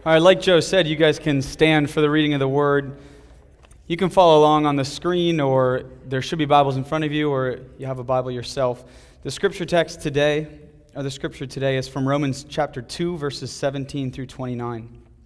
All right, like Joe said, you guys can stand for the reading of the Word. You can follow along on the screen, or there should be Bibles in front of you, or you have a Bible yourself. The scripture today is from Romans chapter 2, verses 17 through 29.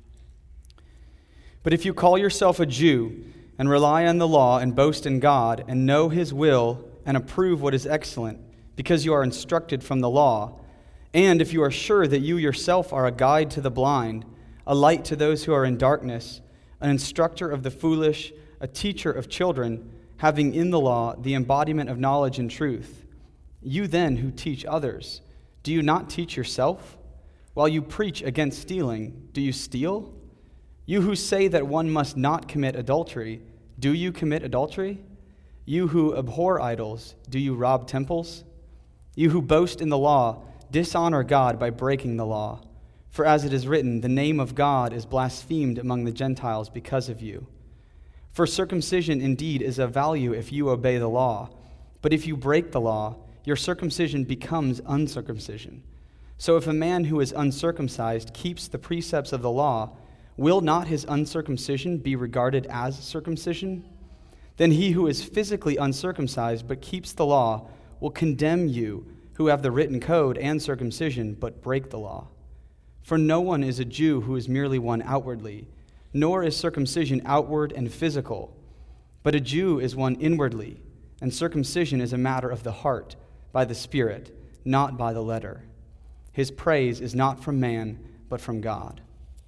But if you call yourself a Jew and rely on the law and boast in God and know His will and approve what is excellent, because you are instructed from the law, and if you are sure that you yourself are a guide to the blind, a light to those who are in darkness, an instructor of the foolish, a teacher of children, having in the law the embodiment of knowledge and truth. You then who teach others, do you not teach yourself? While you preach against stealing, do you steal? You who say that one must not commit adultery, do you commit adultery? You who abhor idols, do you rob temples? You who boast in the law, dishonor God by breaking the law. For as it is written, the name of God is blasphemed among the Gentiles because of you. For circumcision indeed is of value if you obey the law, but if you break the law, your circumcision becomes uncircumcision. So if a man who is uncircumcised keeps the precepts of the law, will not his uncircumcision be regarded as circumcision? Then he who is physically uncircumcised but keeps the law will condemn you who have the written code and circumcision but break the law. For no one is a Jew who is merely one outwardly, nor is circumcision outward and physical. But a Jew is one inwardly, and circumcision is a matter of the heart, by the Spirit, not by the letter. His praise is not from man, but from God.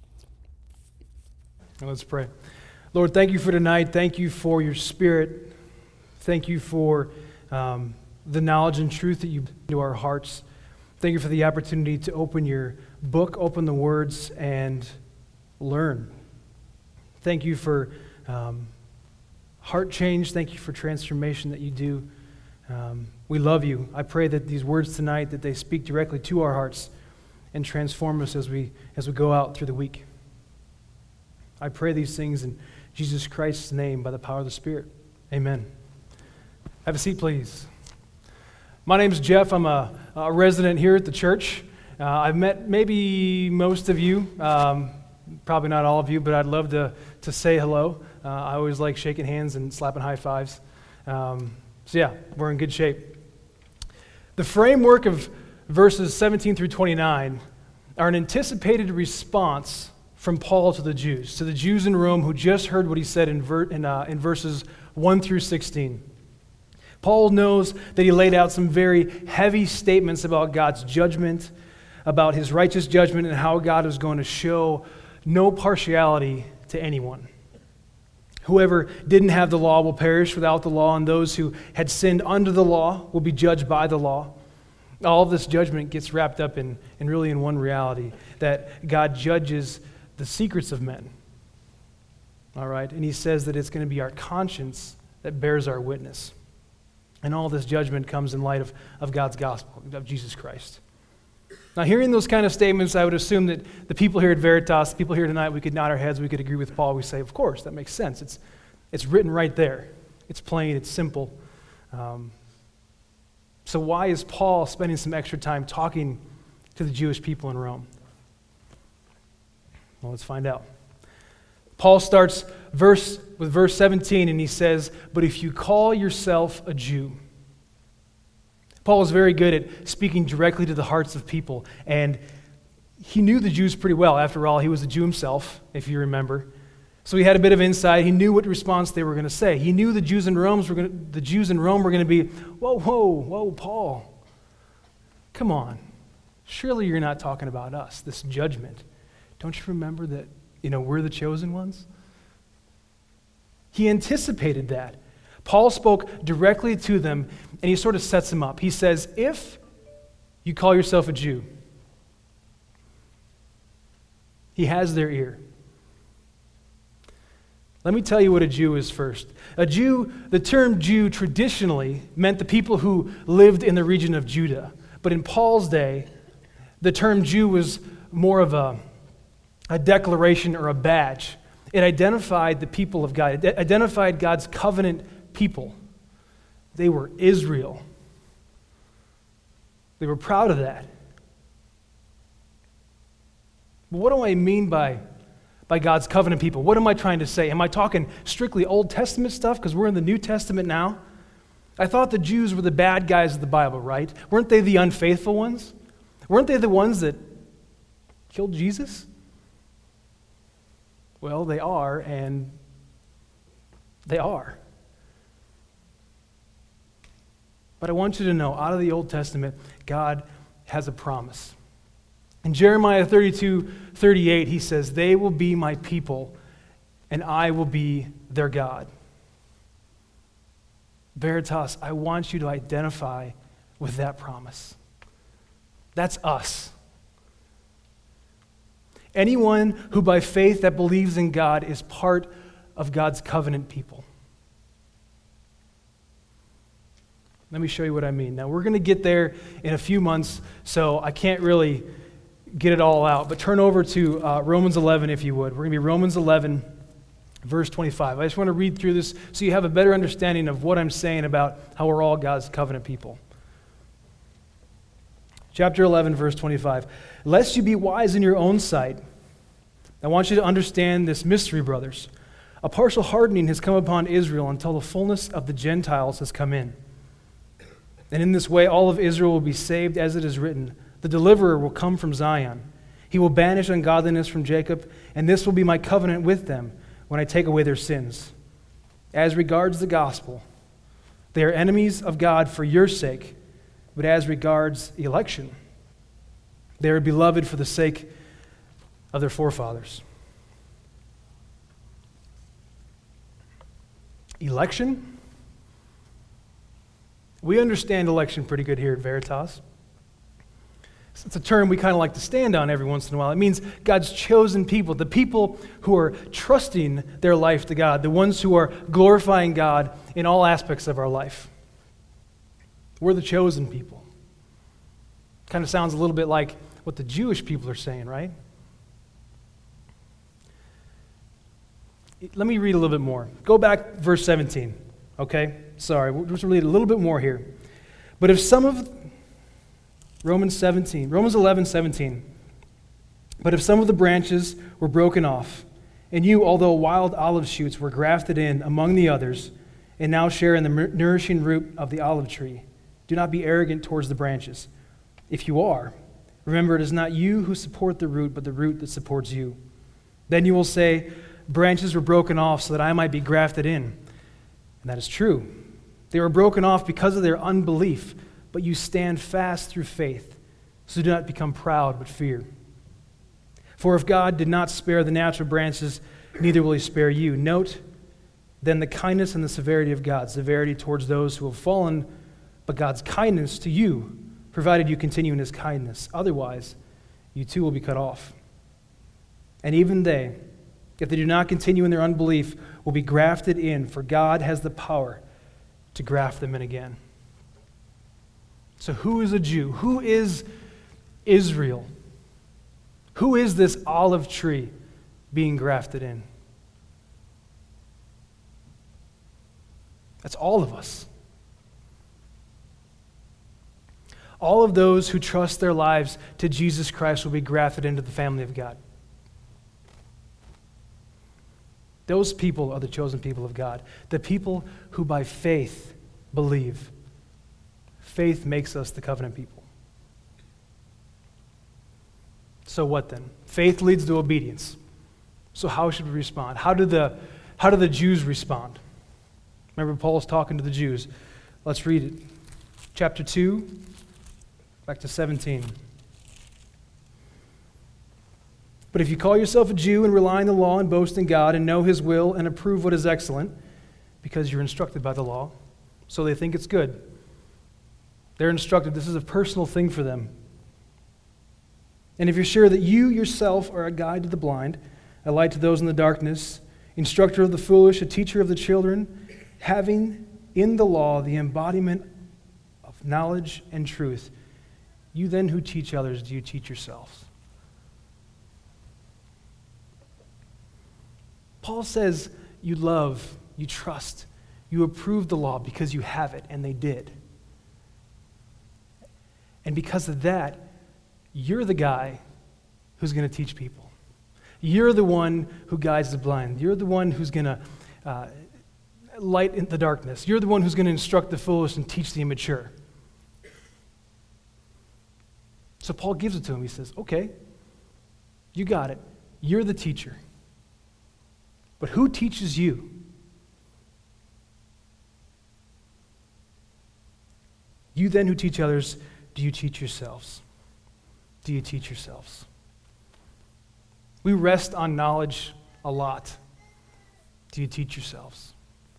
Now let's pray. Lord, thank you for tonight. Thank you for your Spirit. Thank you for the knowledge and truth that you bring to our hearts. Thank you for the opportunity to open your book, open the words, and learn. Thank you for heart change. Thank you for transformation that you do. We love you. I pray that these words tonight, that they speak directly to our hearts and transform us as we go out through the week. I pray these things in Jesus Christ's name by the power of the Spirit. Amen. Have a seat, please. My name's Jeff. I'm a resident here at the church. I've met maybe most of you, probably not all of you, but I'd love to say hello. I always like shaking hands and slapping high fives. So yeah, we're in good shape. The framework of verses 17 through 29 are an anticipated response from Paul to the Jews in Rome who just heard what he said in verses 1 through 16. Paul knows that he laid out some very heavy statements about God's judgment, about his righteous judgment, and how God is going to show no partiality to anyone. Whoever didn't have the law will perish without the law, and those who had sinned under the law will be judged by the law. All of this judgment gets wrapped up in one reality, that God judges the secrets of men. All right? And he says that it's going to be our conscience that bears our witness. And all this judgment comes in light of God's gospel, of Jesus Christ. Now, hearing those kind of statements, I would assume that the people here at Veritas, the people here tonight, we could nod our heads, we could agree with Paul. We say, of course, that makes sense. It's written right there. It's plain, it's simple. So why is Paul spending some extra time talking to the Jewish people in Rome? Well, let's find out. Paul starts with verse 17, and he says, but if you call yourself a Jew. Paul was very good at speaking directly to the hearts of people, and he knew the Jews pretty well. After all, he was a Jew himself, if you remember. So he had a bit of insight. He knew what response they were going to say. He knew the Jews in Rome were going to be, whoa, Paul, come on. Surely you're not talking about us, this judgment. Don't you remember that, we're the chosen ones? He anticipated that. Paul spoke directly to them, and he sort of sets them up. He says, if you call yourself a Jew, he has their ear. Let me tell you what a Jew is first. A Jew, the term Jew traditionally meant the people who lived in the region of Judah. But in Paul's day, the term Jew was more of a declaration or a badge. It identified the people of God. It identified God's covenant people. They were Israel. They were proud of that. But what do I mean by by God's covenant people. What am I trying to say? Am I talking strictly Old Testament stuff because we're in the New Testament now? I thought the Jews were the bad guys of the Bible, right? Weren't they the unfaithful ones? Weren't they the ones that killed Jesus? Well, they are, and they are. But I want you to know, out of the Old Testament, God has a promise. In Jeremiah 32:38, he says, "They will be my people, and I will be their God." Veritas, I want you to identify with that promise. That's us. Anyone who by faith that believes in God is part of God's covenant people. Let me show you what I mean. Now, we're going to get there in a few months, so I can't really get it all out. But turn over to Romans 11, if you would. We're going to be Romans 11, verse 25. I just want to read through this so you have a better understanding of what I'm saying about how we're all God's covenant people. Chapter 11, verse 25. "Lest you be wise in your own sight, I want you to understand this mystery, brothers. A partial hardening has come upon Israel until the fullness of the Gentiles has come in. And in this way all of Israel will be saved, as it is written, the deliverer will come from Zion. He will banish ungodliness from Jacob, and this will be my covenant with them when I take away their sins. As regards the gospel, they are enemies of God for your sake, but as regards election, they are beloved for the sake of their forefathers." Election? We understand election pretty good here at Veritas. It's a term we kind of like to stand on every once in a while. It means God's chosen people, the people who are trusting their life to God, the ones who are glorifying God in all aspects of our life. We're the chosen people. Kind of sounds a little bit like what the Jewish people are saying, right? Let me read a little bit more. Go back verse 17, okay? Sorry, we'll just read a little bit more here. "But if some of," Romans 11, 17. "But if some of the branches were broken off, and you, although wild olive shoots, were grafted in among the others, and now share in the nourishing root of the olive tree, do not be arrogant towards the branches. If you are, remember it is not you who support the root, but the root that supports you. Then you will say, 'Branches were broken off so that I might be grafted in.' And that is true. They were broken off because of their unbelief, but you stand fast through faith, so do not become proud, but fear. For if God did not spare the natural branches, neither will he spare you. Note then the kindness and the severity of God, severity towards those who have fallen, but God's kindness to you, provided you continue in his kindness. Otherwise, you too will be cut off. And even they, if they do not continue in their unbelief, will be grafted in, for God has the power to graft them in again." So who is a Jew? Who is Israel? Who is this olive tree being grafted in? That's all of us. All of those who trust their lives to Jesus Christ will be grafted into the family of God. Those people are the chosen people of God, the people who by faith believe. Faith makes us the covenant people. So what then? Faith leads to obedience. So how should we respond? How do the Jews respond? Remember, Paul's talking to the Jews. Let's read it. Chapter 2, back to 17. "But if you call yourself a Jew and rely on the law and boast in God and know his will and approve what is excellent, because you're instructed by the law, so they think it's good." They're instructed. This is a personal thing for them. "And if you're sure that you yourself are a guide to the blind, a light to those in the darkness, instructor of the foolish, a teacher of the children, having in the law the embodiment of knowledge and truth, you then who teach others, do you teach yourselves?" Paul says you love, you trust, you approve the law because you have it, and they did. And because of that, you're the guy who's going to teach people. You're the one who guides the blind. You're the one who's going to light in the darkness. You're the one who's going to instruct the foolish and teach the immature. So Paul gives it to him. He says, okay, you got it. You're the teacher. But who teaches you? You then who teach others, do you teach yourselves? Do you teach yourselves? We rest on knowledge a lot. Do you teach yourselves?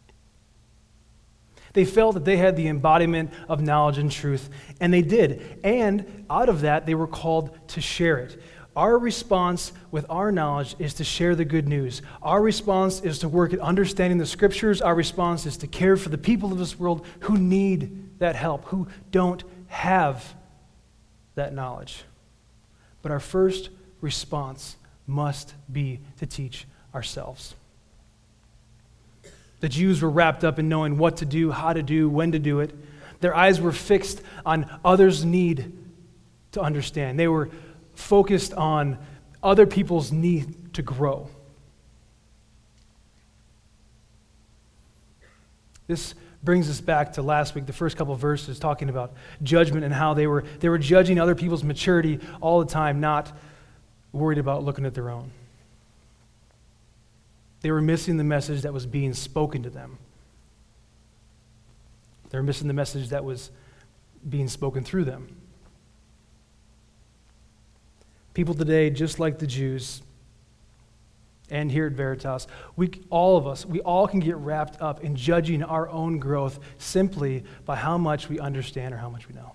They felt that they had the embodiment of knowledge and truth, and they did. And out of that, they were called to share it. Our response with our knowledge is to share the good news. Our response is to work at understanding the Scriptures. Our response is to care for the people of this world who need that help, who don't have that knowledge. But our first response must be to teach ourselves. The Jews were wrapped up in knowing what to do, how to do, when to do it. Their eyes were fixed on others' need to understand. They were focused on other people's need to grow. This brings us back to last week, the first couple of verses talking about judgment and how they were judging other people's maturity all the time, not worried about looking at their own. They were missing the message that was being spoken to them. They were missing the message that was being spoken through them. People today, just like the Jews, and here at Veritas, we all can get wrapped up in judging our own growth simply by how much we understand or how much we know.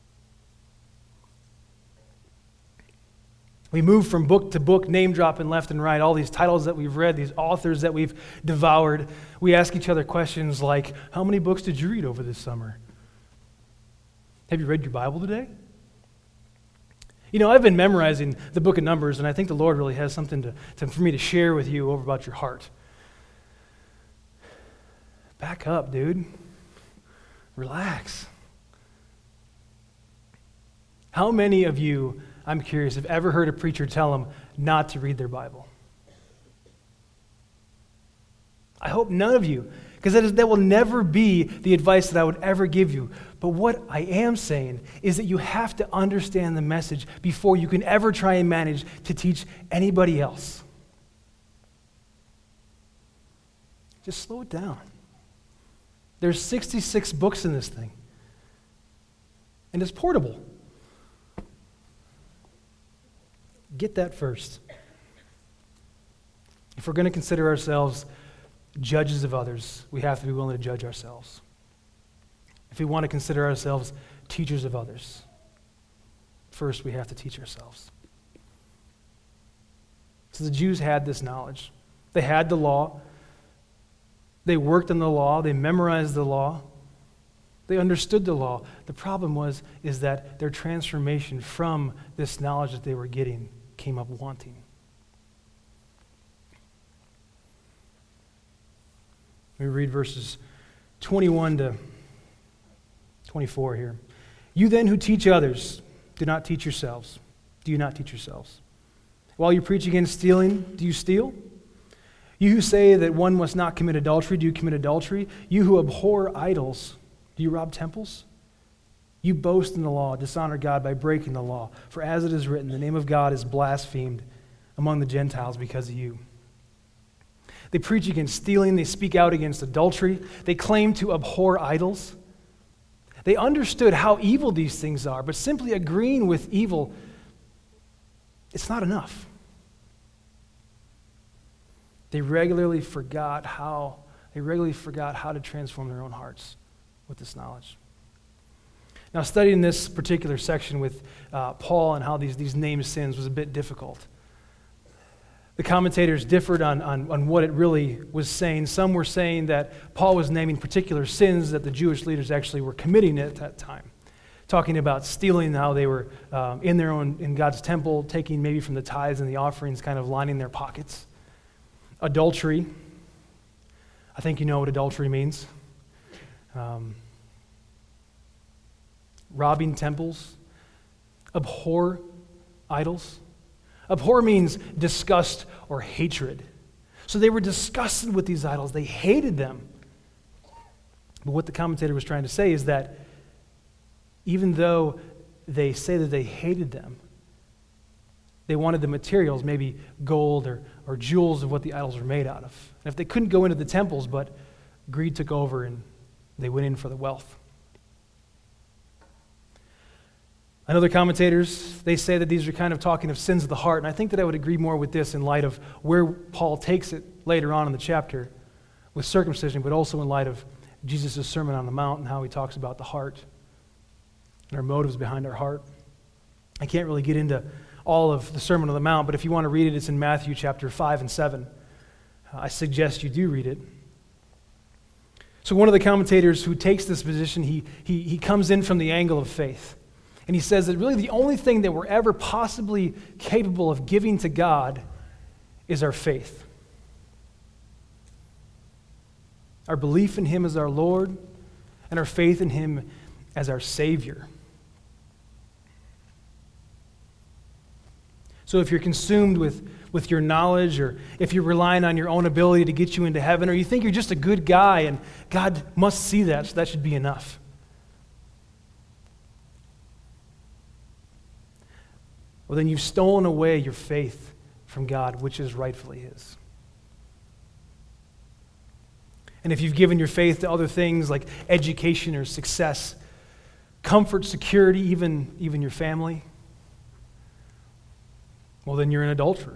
We move from book to book, name dropping left and right, all these titles that we've read, these authors that we've devoured. We ask each other questions like, how many books did you read over this summer? Have you read your Bible today? You know, I've been memorizing the book of Numbers, and I think the Lord really has something for me to share with you over about your heart. Back up, dude. Relax. How many of you, I'm curious, have ever heard a preacher tell them not to read their Bible? I hope none of you, because that will never be the advice that I would ever give you. But what I am saying is that you have to understand the message before you can ever try and manage to teach anybody else. Just slow it down. There's 66 books in this thing. And it's portable. Get that first. If we're going to consider ourselves judges of others, we have to be willing to judge ourselves. If we want to consider ourselves teachers of others, first we have to teach ourselves. So the Jews had this knowledge. They had the law. They worked in the law. They memorized the law. They understood the law. The problem is that their transformation from this knowledge that they were getting came up wanting. We read verses 21 to 24 here. You then who teach others, do not teach yourselves. Do you not teach yourselves? While you preach against stealing, do you steal? You who say that one must not commit adultery, do you commit adultery? You who abhor idols, do you rob temples? You boast in the law, dishonor God by breaking the law. For as it is written, the name of God is blasphemed among the Gentiles because of you. They preach against stealing. They speak out against adultery. They claim to abhor idols. They understood how evil these things are, but simply agreeing with evil, it's not enough. They regularly forgot how to transform their own hearts with this knowledge. Now, studying this particular section with Paul and how these named sins was a bit difficult. The commentators differed on what it really was saying. Some were saying that Paul was naming particular sins that the Jewish leaders actually were committing at that time, talking about stealing, how they were in God's temple, taking maybe from the tithes and the offerings, kind of lining their pockets. Adultery. I think you know what adultery means. Robbing temples. Abhor idols. Abhor means disgust or hatred. So they were disgusted with these idols. They hated them. But what the commentator was trying to say is that even though they say that they hated them, they wanted the materials, maybe gold or jewels of what the idols were made out of. And if they couldn't go into the temples, but greed took over and they went in for the wealth. And other commentators, they say that these are kind of talking of sins of the heart, and I think that I would agree more with this in light of where Paul takes it later on in the chapter with circumcision, but also in light of Jesus' Sermon on the Mount and how he talks about the heart and our motives behind our heart. I can't really get into all of the Sermon on the Mount, but if you want to read it, it's in Matthew chapter 5 and 7. I suggest you do read it. So one of the commentators who takes this position, he comes in from the angle of faith. And he says that really the only thing that we're ever possibly capable of giving to God is our faith. Our belief in him as our Lord and our faith in him as our Savior. So if you're consumed with your knowledge, or if you're relying on your own ability to get you into heaven, or you think you're just a good guy and God must see that, so that should be enough. Well, then you've stolen away your faith from God, which is rightfully his. And if you've given your faith to other things like education or success, comfort, security, even your family, well, then you're an adulterer.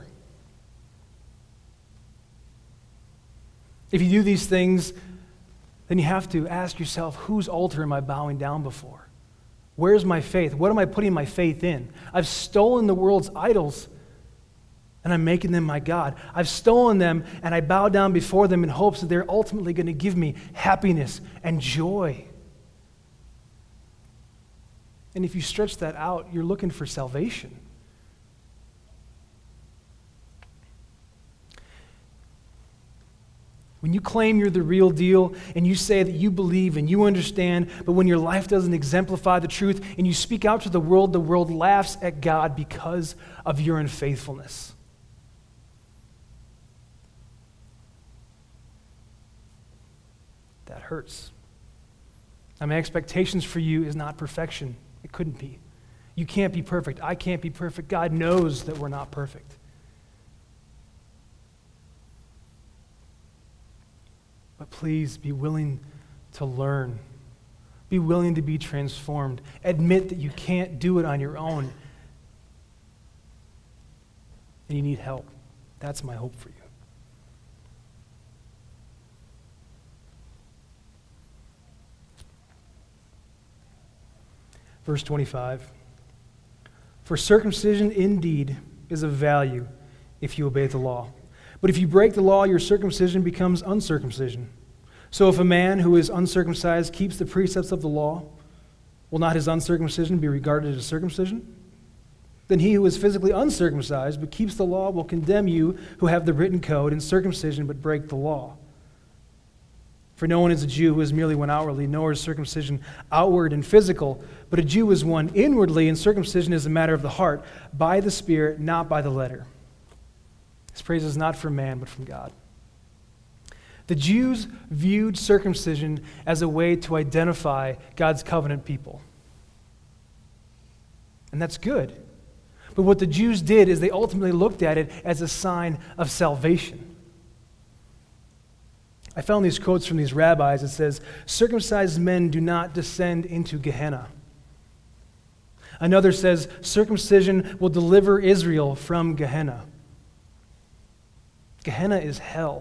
If you do these things, then you have to ask yourself, whose altar am I bowing down before? Where's my faith? What am I putting my faith in? I've stolen the world's idols, and I'm making them my God. I've stolen them, and I bow down before them in hopes that they're ultimately going to give me happiness and joy. And if you stretch that out, you're looking for salvation. When you claim you're the real deal and you say that you believe and you understand, but when your life doesn't exemplify the truth and you speak out to the world laughs at God because of your unfaithfulness. That hurts. My expectations for you is not perfection. It couldn't be. You can't be perfect. I can't be perfect. God knows that we're not perfect. But please be willing to learn. Be willing to be transformed. Admit that you can't do it on your own. And you need help. That's my hope for you. Verse 25. For circumcision indeed is of value if you obey the law. But if you break the law, your circumcision becomes uncircumcision. So if a man who is uncircumcised keeps the precepts of the law, will not his uncircumcision be regarded as circumcision? Then he who is physically uncircumcised but keeps the law will condemn you who have the written code and circumcision but break the law. For no one is a Jew who is merely one outwardly, nor is circumcision outward and physical, but a Jew is one inwardly, and circumcision is a matter of the heart, by the Spirit, not by the letter. This praise is not from man, but from God. The Jews viewed circumcision as a way to identify God's covenant people. And that's good. But what the Jews did is they ultimately looked at it as a sign of salvation. I found these quotes from these rabbis. It says, circumcised men do not descend into Gehenna. Another says, circumcision will deliver Israel from Gehenna. Gehenna is hell.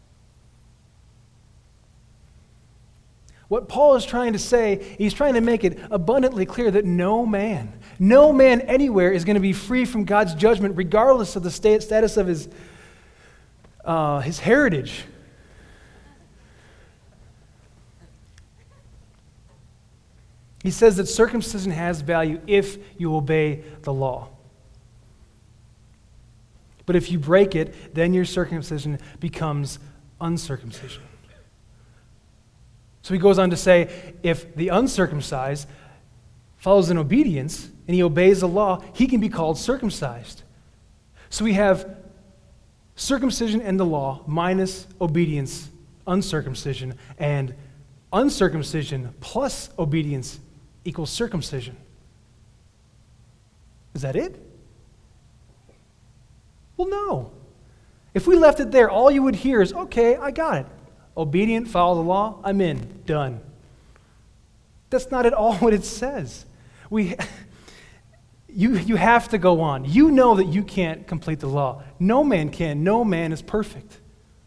What Paul is trying to say, he's trying to make it abundantly clear that no man anywhere is going to be free from God's judgment, regardless of the status of his heritage. He says that circumcision has value if you obey the law. But if you break it, then your circumcision becomes uncircumcision. So he goes on to say, if the uncircumcised follows in obedience and he obeys the law, he can be called circumcised. So we have circumcision and the law minus obedience, uncircumcision, and uncircumcision plus obedience equals circumcision. Is that it? Well, no. If we left it there, all you would hear is, okay, I got it. Obedient, follow the law, I'm in, done. That's not at all what it says. You have to go on. You know that you can't complete the law. No man can. No man is perfect.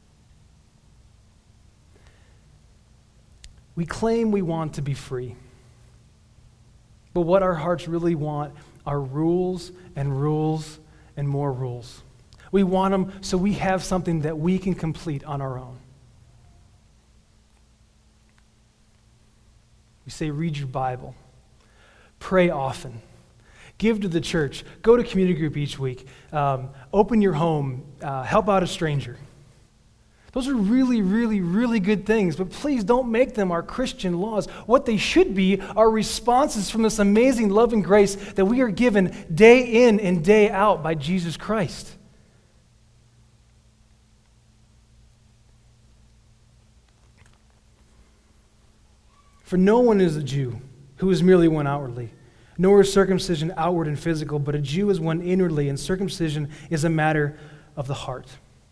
We claim we want to be free. But what our hearts really want are rules and rules and more rules. We want them so we have something that we can complete on our own. We say, read your Bible. Pray often. Give to the church. Go to community group each week. Open your home. Help out a stranger. Those are really, really, really good things, but please don't make them our Christian laws. What they should be are responses from this amazing love and grace that we are given day in and day out by Jesus Christ. For no one is a Jew who is merely one outwardly, nor is circumcision outward and physical, but a Jew is one inwardly, and circumcision is a matter of the heart.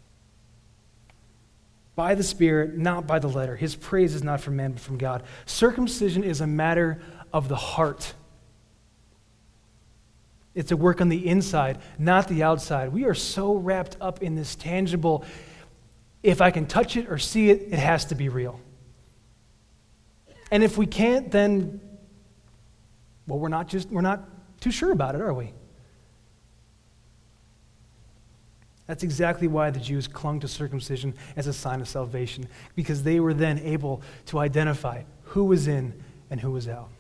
By the Spirit, not by the letter. His praise is not from man, but from God. Circumcision is a matter of the heart. It's a work on the inside, not the outside. We are so wrapped up in this tangible, if I can touch it or see it, it has to be real. And if we can't, then, well, we're not too sure about it, are we? That's exactly why the Jews clung to circumcision as a sign of salvation, because they were then able to identify who was in and who was out.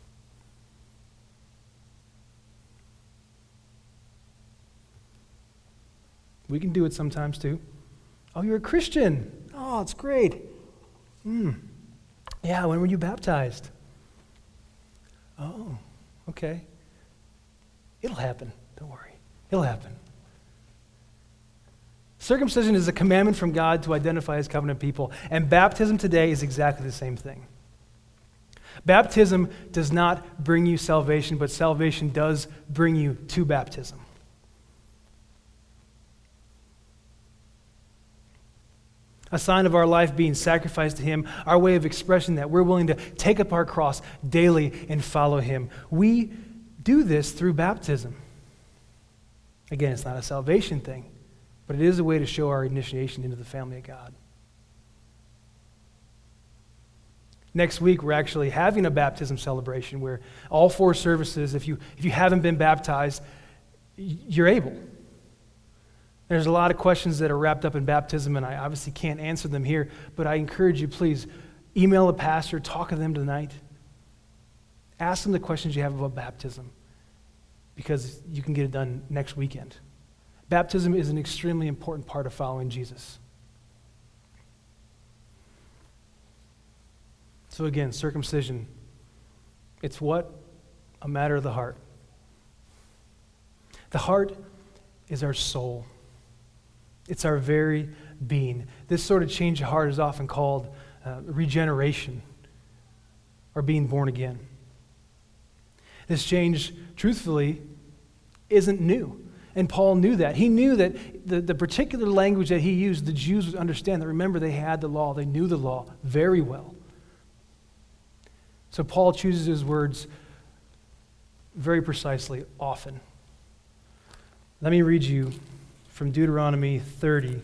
We can do it sometimes too. Oh, you're a Christian. Oh, it's great. Yeah, when were you baptized? Oh, okay. It'll happen. Don't worry. It'll happen. Circumcision is a commandment from God to identify His covenant people, and baptism today is exactly the same thing. Baptism does not bring you salvation, but salvation does bring you to baptism. A sign of our life being sacrificed to Him, our way of expressing that we're willing to take up our cross daily and follow Him. We do this through baptism. Again, it's not a salvation thing, but it is a way to show our initiation into the family of God. Next week, we're actually having a baptism celebration where all 4 services, if you haven't been baptized, you're able. There's a lot of questions that are wrapped up in baptism, and I obviously can't answer them here, but I encourage you, please, email a pastor, talk to them tonight. Ask them the questions you have about baptism, because you can get it done next weekend. Baptism is an extremely important part of following Jesus. So again, circumcision, it's what? A matter of the heart. The heart is our soul. It's our very being. This sort of change of heart is often called regeneration or being born again. This change, truthfully, isn't new. And Paul knew that. He knew that the particular language that he used, the Jews would understand that. Remember, they had the law. They knew the law very well. So Paul chooses his words very precisely, often. Let me read you from Deuteronomy 30.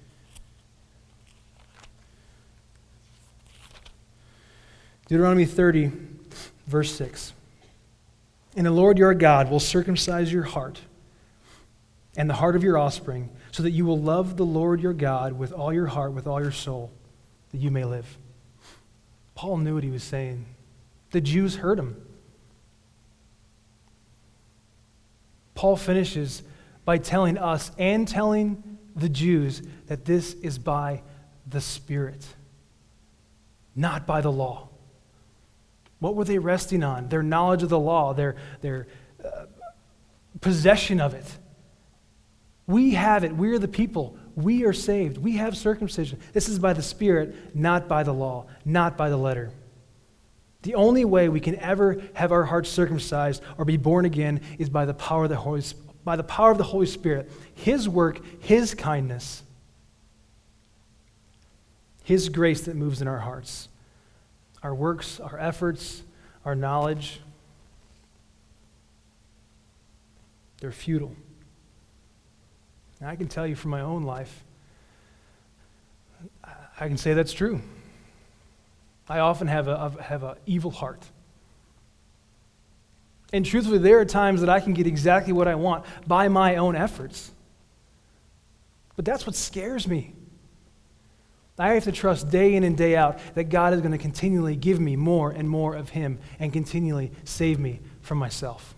Deuteronomy 30, verse 6. And the Lord your God will circumcise your heart and the heart of your offspring, so that you will love the Lord your God with all your heart, with all your soul, that you may live. Paul knew what he was saying. The Jews heard him. Paul finishes by telling us and telling the Jews that this is by the Spirit, not by the law. What were they resting on? Their knowledge of the law, their possession of it. We have it. We are the people. We are saved. We have circumcision. This is by the Spirit, not by the law, not by the letter. The only way we can ever have our hearts circumcised or be born again is by the power of the Holy Spirit. His work, His kindness, His grace that moves in our hearts. Our works, our efforts, our knowledge, they're futile. And I can tell you from my own life, I can say that's true. I often have an evil heart. And truthfully, there are times that I can get exactly what I want by my own efforts. But that's what scares me. I have to trust day in and day out that God is going to continually give me more and more of Him and continually save me from myself.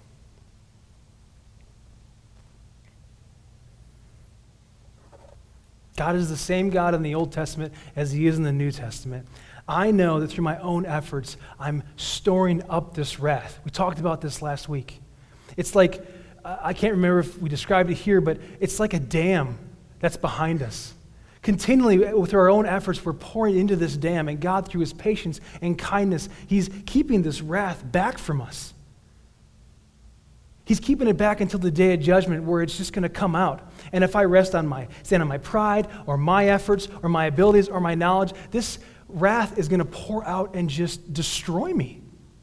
God is the same God in the Old Testament as He is in the New Testament. I know that through my own efforts, I'm storing up this wrath. We talked about this last week. It's like, I can't remember if we described it here, but it's like a dam that's behind us. Continually, with our own efforts, we're pouring into this dam, and God, through His patience and kindness, He's keeping this wrath back from us. He's keeping it back until the day of judgment where it's just going to come out. And if I stand on my pride or my efforts or my abilities or my knowledge, this wrath is going to pour out and just destroy me.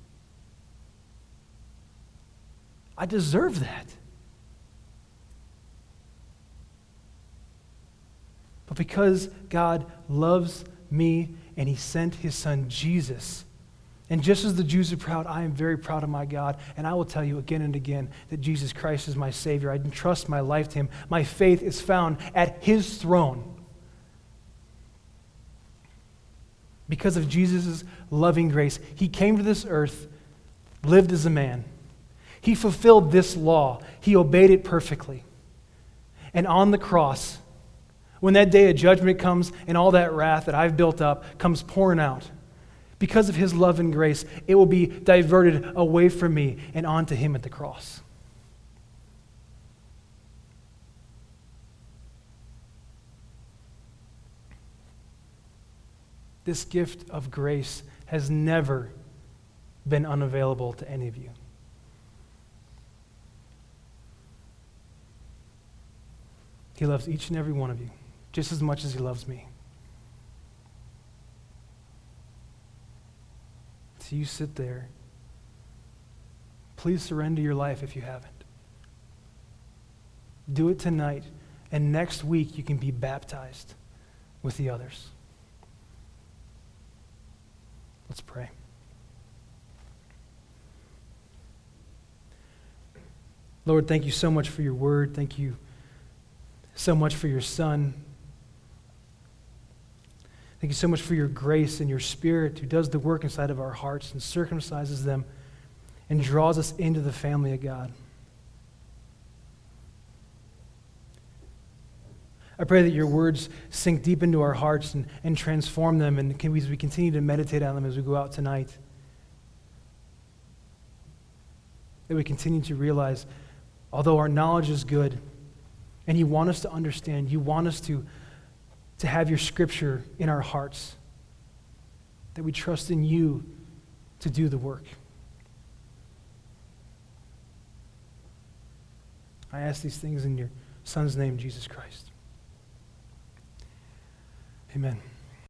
I deserve that. But because God loves me and He sent His Son Jesus, and just as the Jews are proud, I am very proud of my God, and I will tell you again and again that Jesus Christ is my Savior. I entrust my life to Him. My faith is found at His throne. Because of Jesus' loving grace, He came to this earth, lived as a man. He fulfilled this law. He obeyed it perfectly. And on the cross, when that day of judgment comes and all that wrath that I've built up comes pouring out, because of His love and grace, it will be diverted away from me and onto Him at the cross. This gift of grace has never been unavailable to any of you. He loves each and every one of you just as much as He loves me. So you sit there. Please surrender your life if you haven't. Do it tonight, and next week you can be baptized with the others. Let's pray. Lord, thank you so much for your word. Thank you so much for your Son. Thank you so much for your grace and your Spirit who does the work inside of our hearts and circumcises them and draws us into the family of God. I pray that your words sink deep into our hearts and transform them, and as we continue to meditate on them as we go out tonight, that we continue to realize, although our knowledge is good, and you want us to understand, you want us to have your Scripture in our hearts, that we trust in you to do the work. I ask these things in your Son's name, Jesus Christ. Amen.